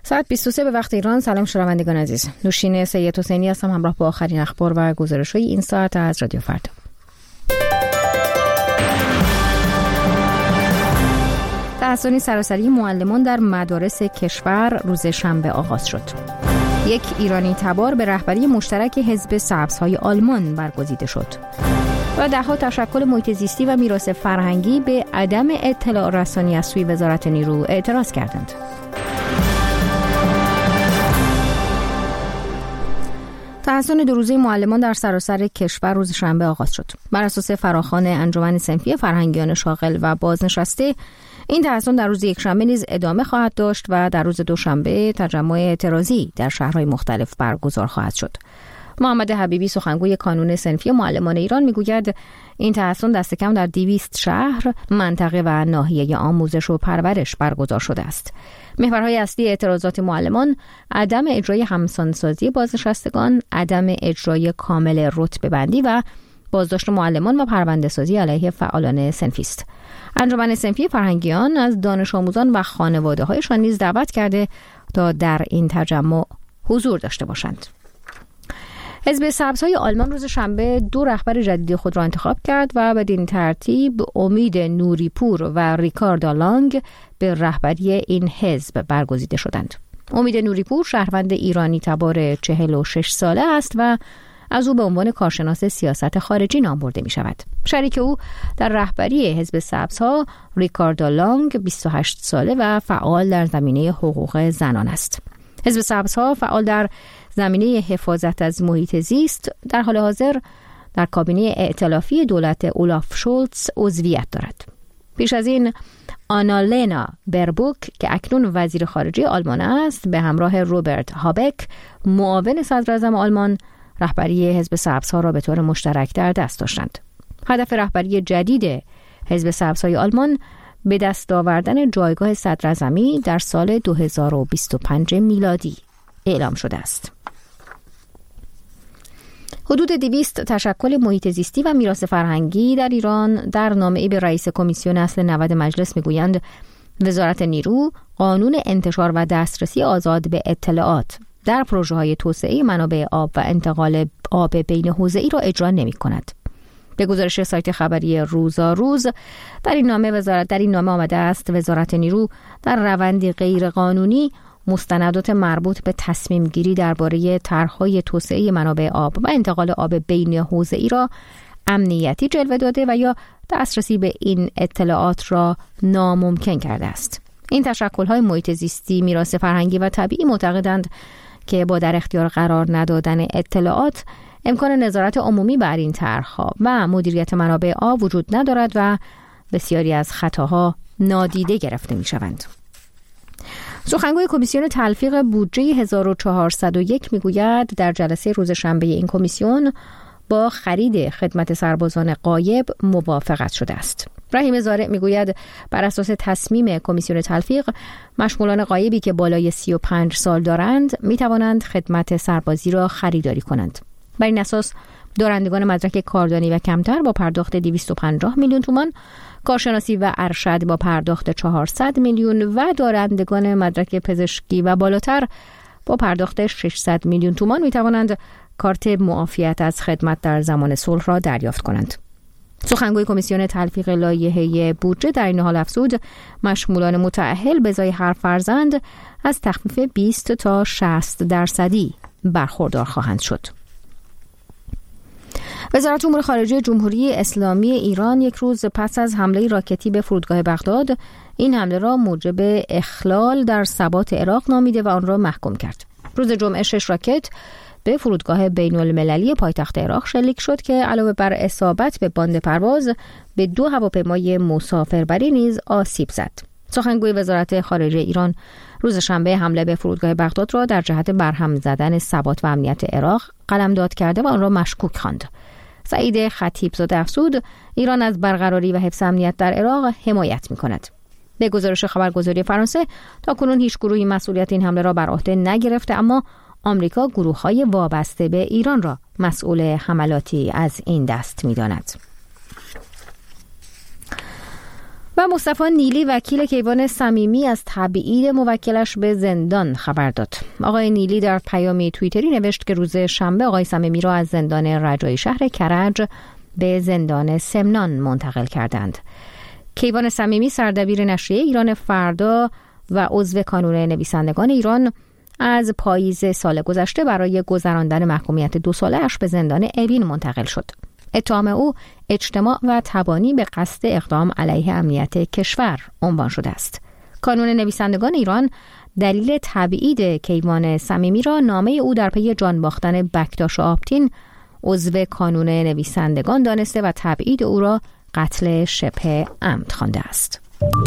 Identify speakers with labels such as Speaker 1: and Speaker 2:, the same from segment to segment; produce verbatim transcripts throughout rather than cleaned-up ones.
Speaker 1: ساعت بیست و سه به وقت ایران. سلام شنوندگان عزیز. نوشین سید حسینی هستم همراه با آخرین اخبار و گزارش‌های این ساعت از رادیو فردا. تحصیلی سراسری معلمان در مدارس کشور روز شنبه آغاز شد. یک ایرانی تبار به رهبری مشترک حزب سبزهای آلمان برگزیده شد. و ده‌ها تشکل محیط زیستی و میراث فرهنگی به عدم اطلاع رسانی از سوی وزارت نیرو اعتراض کردند. تحصیل دو روزه معلمان در سراسر کشور روز شنبه آغاز شد. بر اساس فراخوان انجمن صنفی فرهنگیان شاغل و بازنشسته، این تحصیل در روز یکشنبه نیز ادامه خواهد داشت و در روز دوشنبه تجمع اعتراضی در شهرهای مختلف برگزار خواهد شد. محمد حبیبی سخنگوی کانون صنفی معلمان ایران میگوید این تحصیل دست کم در دویست شهر، منطقه و ناحیه آموزش و پرورش برگزار شده است. محورهای اصلی اعتراضات معلمان عدم اجرای همسانسازی بازنشستگان، عدم اجرای کامل رتبه بندی و بازداشت معلمان و پرونده سازی علیه فعالان صنفی است. انجمن صنفی فرهنگیان از دانش آموزان و خانواده هایشان نیز دعوت کرده تا در این تجمع حضور داشته باشند. حزب سبزهای آلمان روز شنبه دو رهبر جدید خود را انتخاب کرد و بدین ترتیب امید نوریپور و ریکارد لانگ به رهبری این حزب برگزیده شدند. امید نوریپور شهروند ایرانی تبار چهل و شش ساله است و از او به عنوان کارشناس سیاست خارجی نام برده می شود. شریک او در رهبری حزب سبزها ریکارد لانگ بیست و هشت ساله و فعال در زمینه حقوق زنان است. حزب سبزها فعال در زمینه حفاظت از محیط زیست در حال حاضر در کابینه ائتلافی دولت اولاف شولتز عضویت دارد. پیش از این آنالینا بربوک که اکنون وزیر خارجه آلمان است به همراه روبرت هابک معاون صدر اعظم آلمان رهبری حزب سبزها را به طور مشترک در دست داشتند. هدف رهبری جدید حزب سبزهای آلمان به دست آوردن جایگاه صدر اعظمی در سال دو هزار و بیست و پنج میلادی اعلام شده است. حدود دویست تشکل محیط زیستی و میراث فرهنگی در ایران در نامه‌ای به رئیس کمیسیون اصل نود مجلس میگویند وزارت نیرو قانون انتشار و دسترسی آزاد به اطلاعات در پروژه‌های توسعه منابع آب و انتقال آب بین حوزه‌ای را اجرا نمی‌کند. به گزارش سایت خبری روزاروز در این نامه وزارت در این نامه آمده است وزارت نیرو در روندی غیر قانونی مستندات مربوط به تصمیم گیری درباره طرح‌های توسعه منابع آب و انتقال آب بین حوزه‌ای را امنیتی جلوه داده و یا دسترسی به این اطلاعات را ناممکن کرده است. این تشکل‌های محیط زیستی، میراث فرهنگی و طبیعی معتقدند که با در اختیار قرار ندادن اطلاعات امکان نظارت عمومی بر این طرح‌ها و مدیریت منابع آب وجود ندارد و بسیاری از خطاها نادیده گرفته می‌شوند. سخنگوی کمیسیون تلفیق بودجه هزار و چهارصد و یک میگوید در جلسه روز شنبه این کمیسیون با خرید خدمت سربازان غایب موافقت شده است. رحیم زارع میگوید بر اساس تصمیم کمیسیون تلفیق مشمولان غایبی که بالای سی و پنج سال دارند می توانند خدمت سربازی را خریداری کنند. بر این اساس دارندگان مدرک کاردانی و کمتر با پرداخت دویست و پنجاه میلیون تومان، کارشناسی و ارشد با پرداخت چهارصد میلیون و دارندگان مدرک پزشکی و بالاتر با پرداخت ششصد میلیون تومان می توانند کارت معافیت از خدمت در زمان صلح را دریافت کنند. سخنگوی کمیسیون تلفیق لایحه بودجه در این حال افزود مشمولان متأهل به ازای هر فرزند از تخفیف بیست تا شصت درصدی برخوردار خواهند شد. وزارت امور خارجه جمهوری اسلامی ایران یک روز پس از حمله راکتی به فرودگاه بغداد این حمله را موجب اخلال در ثبات عراق نامیده و آن را محکوم کرد. روز جمعه شش راکت به فرودگاه بین المللی پایتخت عراق شلیک شد که علاوه بر اصابت به باند پرواز به دو هواپیمای مسافربری نیز آسیب زد. سخنگوی وزارت خارجه ایران روز شنبه حمله به فرودگاه بغداد را در جهت برهم زدن ثبات و امنیت عراق قلمداد کرده و آن را مشکوک خواند. سعید خطیبزاده افزود ایران از برقراری و حفظ امنیت در عراق حمایت می‌کند. به گزارش خبرگزاری فرانسه تاکنون هیچ گروهی مسئولیت این حمله را بر عهده نگرفته، اما آمریکا گروه‌های وابسته به ایران را مسئول حملاتی از این دست می‌داند. و مصطفی نیلی وکیل کیوان صمیمی از تبعید موکلش به زندان خبر داد. آقای نیلی در پیامی توییتری نوشت که روز شنبه آقای صمیمی را از زندان رجایی شهر کرج به زندان سمنان منتقل کردند. کیوان صمیمی سردبیر نشریه ایران فردا و عضو کانون نویسندگان ایران از پاییز سال گذشته برای گذراندن محکومیت دو ساله‌اش به زندان اوین منتقل شد. اتهام او اجتماع و تبانی به قصد اقدام علیه امنیت کشور عنوان شده است. کانون نویسندگان ایران دلیل تبعید کیوان صمیمی را نامه او در پی جان باختن بکتاش آبتین عضو کانون نویسندگان دانسته و تبعید او را قتل شبه عمد خوانده است.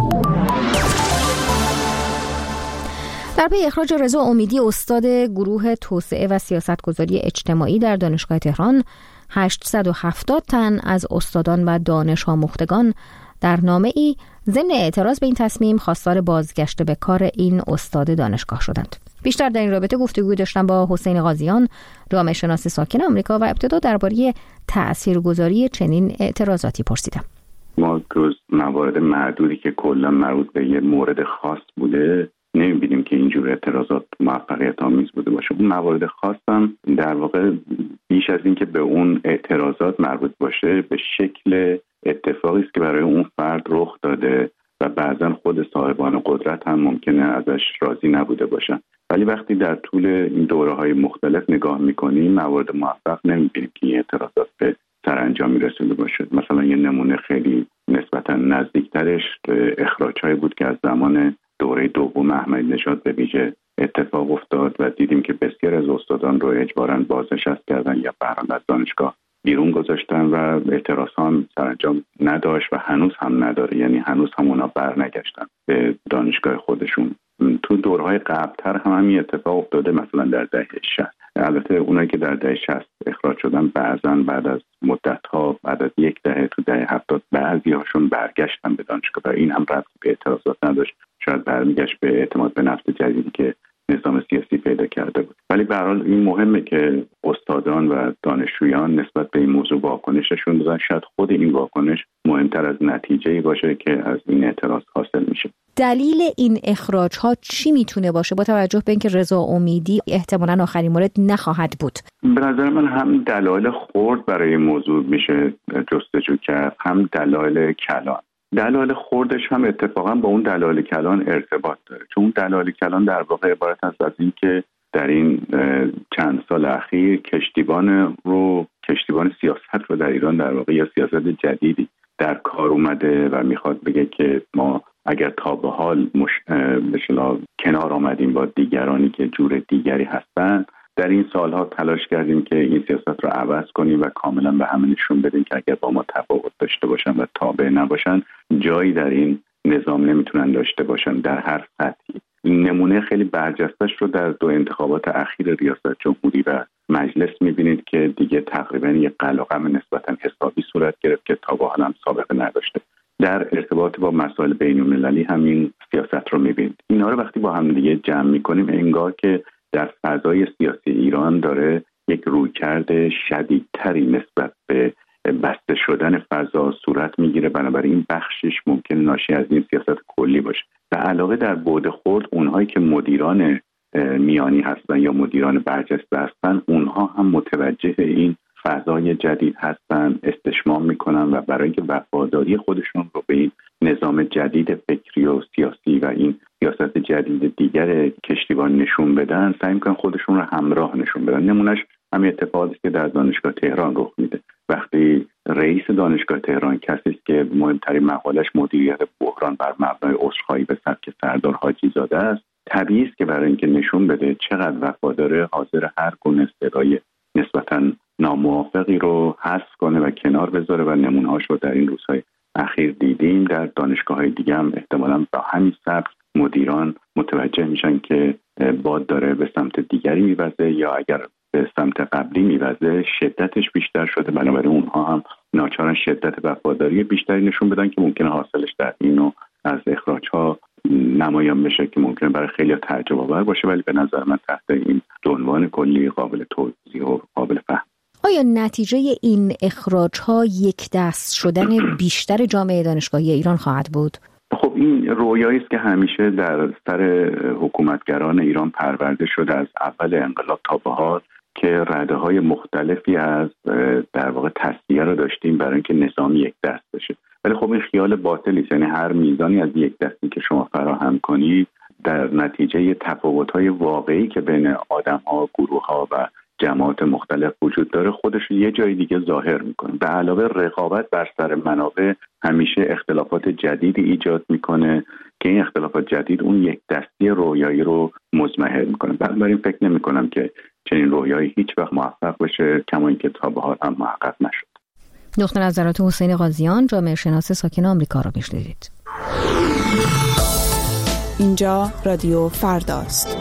Speaker 1: در پی اخراج رضا امیدی استاد گروه توسعه و سیاستگذاری اجتماعی در دانشگاه تهران، هشتصد و هفتاد تن از استادان و دانش آموختگان در نامه‌ای ضمن اعتراض به این تصمیم خواستار بازگشت به کار این استاد دانشگاه شدند. بیشتر در این رابطه گفتگو داشتم با حسین قاضیان، جامعه شناس ساکن آمریکا، و ابتدا درباره تاثیرگذاری چنین اعتراضاتی پرسیدم.
Speaker 2: ما جز موارد معدودی که کلا مربوط به یه مورد خاص بوده نمی‌بینیم که اینجور اعتراضات موفقیت آمیز بوده باشه. اون موارد خاص هم در واقع بیش از این که به اون اعتراضات مربوط باشه به شکل اتفاقی است که برای اون فرد رخ داده و بعضا خود صاحبان قدرت هم ممکنه ازش راضی نبوده باشن. ولی وقتی در طول این دوره‌های مختلف نگاه می‌کنیم موارد موفق نمی‌بینیم که این اعتراضات به سرانجامی رسیده باشه. مثلا یه نمونه خیلی نسبتاً نزدیکترش اخراج‌های بود که از زمان دوره دوم احمدی نژاد به ویژه اتفاق افتاد و دیدیم که بسیار از استادان رو اجباراً بازنشست کردن یا برآمد از دانشگاه بیرون گذاشتن و اعتراض هم سرانجام نداشت و هنوز هم نداره، یعنی هنوز هم اونا برنگشتن به دانشگاه خودشون. تو دورهای قبل‌تر هم همین اتفاق افتاده، مثلا در دهه شصت. البته اونایی که در دهه شصت اخراج شدن بعضاً بعد از مدت‌ها، بعد از یک دهه تو دهه هفتاد بعضی‌هاشون برگشتن به دانشگاه و این هم ربطی به اعتراضات نداشت، شاید برمیگشت به اعتماد به نفس جدیدی که نظام سیاسی پیدا کرده بود. ولی به هر حال این مهمه که استادان و دانشجویان نسبت به این موضوع واکنششون بزنن. شاید خود این واکنش مهمتر از نتیجه‌ای باشه که از این اعتراض حاصل میشه.
Speaker 1: دلیل این اخراج‌ها چی میتونه باشه با توجه به اینکه رضا امیدی احتمالاً آخرین مورد نخواهد بود؟
Speaker 2: به نظر من هم دلایل خرد برای این موضوع میشه جستجو کرد، هم دلایل کلان. دلایل خوردش هم اتفاقا با اون دلایل کلان ارتباط داره، چون اون دلایل کلان در واقع عبارت است از این که در این چند سال اخیر کشتیبان رو کشتیبان سیاست رو در ایران در واقع یا سیاست جدیدی در کار اومده و میخواد بگه که ما اگر تا به حال مش... بشلا کنار آمدیم با دیگرانی که جور دیگری هستن، در این سالها تلاش کردیم که این سیاست رو عوض کنیم و کاملا به همه نشون بدیم که اگر با ما تفاوت داشته باشن و تابع نباشن جایی در این نظام نمیتونن داشته باشن در هر سطحی. این نمونه خیلی برجسته‌اش رو در دو انتخابات اخیر ریاست جمهوری و مجلس میبینید که دیگه تقریبا یک قلقم نسبتا حسابی صورت گرفت که تا به حال هم سابقه نداشته. در ارتباط با مسائل بین‌المللی همین سیاست رو میبینید. اینا رو وقتی با هم دیگه جمع میکنیم انگار که در فضای سیاسی ایران داره یک رویکرد شدیدتری نسبت به بسته شدن فضا صورت میگیره. بنابراین بخشش ممکن ناشی از این سیاست کلی باشه. به علاوه در بعد خود اونهایی که مدیران میانی هستن یا مدیران برجسته هستن اونها هم متوجه این فضای جدید هستن، استشمام میکنن و برای اینکه وفاداری خودشون رو به این نظام جدید فکری و سیاسی و این سیاست جدید دیگر کشتیبان نشون بدن سعی میکنن خودشون رو همراه نشون بدن. نمونهش همین اتفاقی است که در دانشگاه تهران رخ میده. وقتی رئیس دانشگاه تهران کسی است که مهمترین مقالش مدیریت بحران بر مبنای عذرخواهی به سبک سردار حاجی زاده است، طبیعی است که برای اینکه نشون بده چقدر وفاداره، حاضر هر گونه صدای نسبتاً ناموافقی رو حذف کنه و کنار بذاره و نمونه‌هاش رو در این روزهای اخیر دیدیم. در دانشگاه‌های دیگه هم احتمالاً با همین سبک مدیران متوجه میشن که باد داره به سمت دیگری میوزه یا اگر به سمت قبلی میوزه شدتش بیشتر شده، بنابراین اونها هم ناچارن شدت وفاداری بیشتری نشون بدن که ممکنه حاصلش در اینو از اخراج‌ها نمایان بشه که ممکنه برای خیلی تعجب آور باشه، ولی به نظر من تحت این عنوان کلی قابل توضیح و قابل فهم.
Speaker 1: آیا نتیجه این اخراج‌ها یک دست شدن بیشتر جامعه دانشگاهی ایران خواهد بود؟
Speaker 2: خب این رویایی است که همیشه در سر حکومتگران ایران پرورده شده از اول انقلاب تا به حال که رده‌های مختلفی از در واقع تصفیه رو داشتیم برای اینکه نظام یک دست بشه. ولی خب این خیال باطلی است، یعنی هر میزانی از یک دستی که شما فراهم کنید در نتیجه تفاوت‌های واقعی که بین آدم‌ها، گروه‌ها و جماعت مختلف وجود داره خودش یه جای دیگه ظاهر میکنه. به علاوه رقابت بر سر منابع همیشه اختلافات جدیدی ایجاد میکنه که این اختلافات جدید اون یک دستی رویایی رو مضمحل میکنه. بنابراین فکر نمیکنم که چنین رویایی هیچ وقت موفق بشه، کما اینکه تا به حال هم محقق نشد.
Speaker 1: نقطه نظرات حسین قاضیان، جامعه شناس ساکن آمریکا رو میشنوید.
Speaker 3: اینجا رادیو فرداست.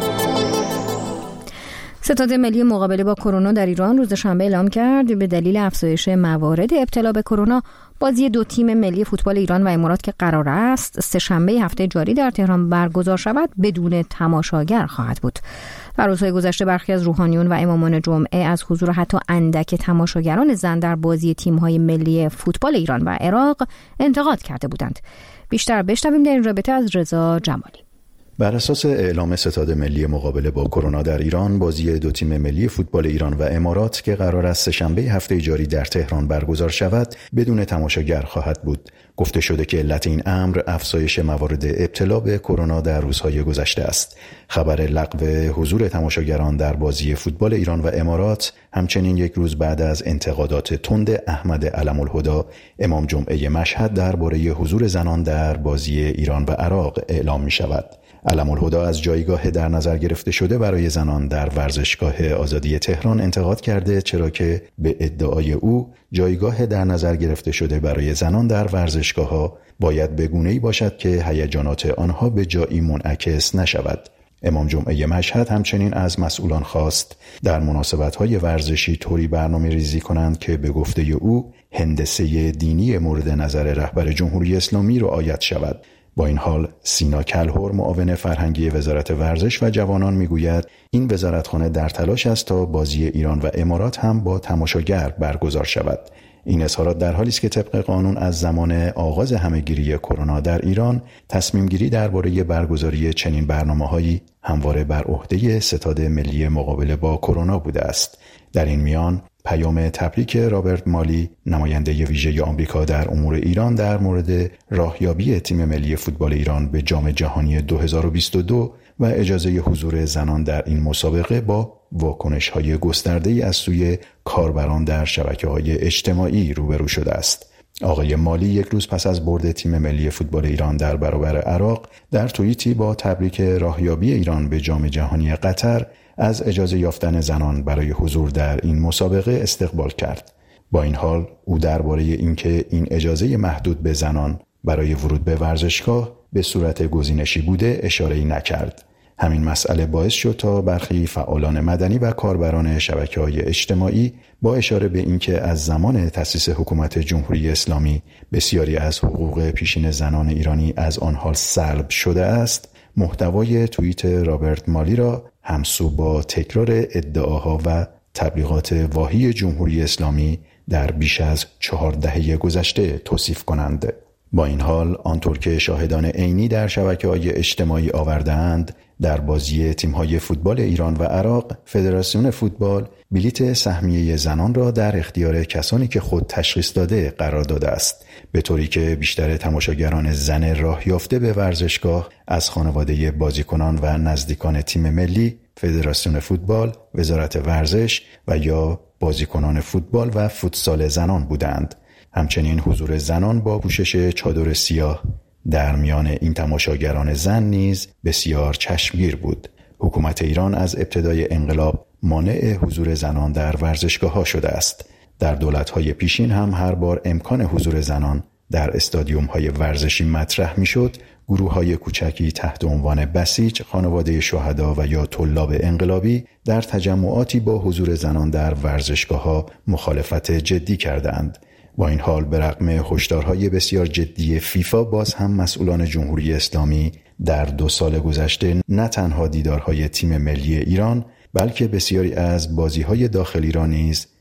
Speaker 1: ستاد ملی مقابله با کرونا در ایران روز شنبه اعلام کرد به دلیل افزایش موارد ابتلا به کرونا بازی دو تیم ملی فوتبال ایران و امارات که قرار است سه شنبه هفته جاری در تهران برگزار شود بدون تماشاگر خواهد بود. در روزهای گذشته برخی از روحانیون و امامان جمعه از حضور حتی اندک تماشاگران زن در بازی تیم‌های ملی فوتبال ایران و عراق انتقاد کرده بودند. بیشتر بشنویم در این رابطه از رضا جمالی.
Speaker 4: بر اساس اعلام ستاد ملی مقابله با کرونا در ایران، بازی دو تیم ملی فوتبال ایران و امارات که قرار است سه‌شنبه هفته جاری در تهران برگزار شود بدون تماشاگر خواهد بود. گفته شده که علت این امر افزایش موارد ابتلا به کرونا در روزهای گذشته است. خبر لغو حضور تماشاگران در بازی فوتبال ایران و امارات همچنین یک روز بعد از انتقادات تند احمد علم الهدی امام جمعه مشهد درباره حضور زنان در بازی ایران و عراق اعلام می شود. علم الهدی از جایگاه در نظر گرفته شده برای زنان در ورزشگاه آزادی تهران انتقاد کرده، چرا که به ادعای او جایگاه در نظر گرفته شده برای زنان در ورزشگاه‌ها باید به گونه‌ای باشد که هیجانات آنها به جایی منعکس نشود. امام جمعه مشهد همچنین از مسئولان خواست در مناسبت‌های ورزشی طوری برنامه ریزی کنند که به گفته او هندسه دینی مورد نظر رهبر جمهوری اسلامی رعایت شود. با این حال سینا کلهر معاون فرهنگی وزارت ورزش و جوانان میگوید این وزارتخانه در تلاش است تا بازی ایران و امارات هم با تماشاگر برگزار شود. این اظهارات در حالی است که طبق قانون از زمان آغاز همهگیری کرونا در ایران تصمیم گیری درباره برگزاری چنین برنامه‌هایی همواره بر عهده ستاد ملی مقابله با کرونا بوده است. در این میان پیام تبریک رابرت مالی، نماینده ویژه آمریکا در امور ایران، در مورد راهیابی تیم ملی فوتبال ایران به جام جهانی دو هزار و بیست و دو و اجازه حضور زنان در این مسابقه با واکنش‌های گسترده‌ای از سوی کاربران در شبکه‌های اجتماعی روبرو شده است. آقای مالی یک روز پس از برد تیم ملی فوتبال ایران در برابر عراق در توییتی با تبریک راهیابی ایران به جام جهانی قطر از اجازه یافتن زنان برای حضور در این مسابقه استقبال کرد. با این حال او درباره اینکه این اجازه محدود به زنان برای ورود به ورزشگاه به صورت گزینشی بوده اشاره‌ای نکرد. همین مسئله باعث شد تا برخی فعالان مدنی و کاربران شبکه‌های اجتماعی با اشاره به اینکه از زمان تأسیس حکومت جمهوری اسلامی بسیاری از حقوق پیشین زنان ایرانی از آنها سلب شده است، محتوای توییت رابرت مالی را همسو با تکرار ادعاها و تبلیغات واهی جمهوری اسلامی در بیش از چهار دهه گذشته توصیف کنند. با این حال آنطور که شاهدان عینی در شبکه‌های اجتماعی آورده‌اند، در بازی تیم‌های فوتبال ایران و عراق فدراسیون فوتبال بلیت سهمیه زنان را در اختیار کسانی که خود تشخیص داده قرار داده است، به طوری که بیشتر تماشاگران زن راه یافته به ورزشگاه از خانواده بازیکنان و نزدیکان تیم ملی، فدراسیون فوتبال، وزارت ورزش و یا بازیکنان فوتبال و فوتسال زنان بودند. همچنین حضور زنان با پوشش چادر سیاه در میان این تماشاگران زن نیز بسیار چشمگیر بود. حکومت ایران از ابتدای انقلاب مانع حضور زنان در ورزشگاه‌ها شده است. در دولت‌های پیشین هم هر بار امکان حضور زنان در استادیوم‌های ورزشی مطرح می‌شد، گروه‌های کوچکی تحت عنوان بسیج، خانواده شهدا و یا طلاب انقلابی در تجمعاتی با حضور زنان در ورزشگاه‌ها مخالفت جدی کردند. با این حال به رغم هشدارهای بسیار جدی فیفا، باز هم مسئولان جمهوری اسلامی در دو سال گذشته نه تنها دیدارهای تیم ملی ایران بلکه بسیاری از بازی‌های داخلی را نیز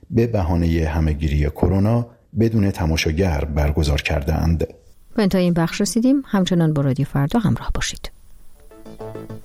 Speaker 4: به بهانه همهگیری کرونا بدون تماشاگر برگزار کردند.
Speaker 1: به انتهای این بخش رسیدیم. همچنان با رادیو فردا همراه باشید.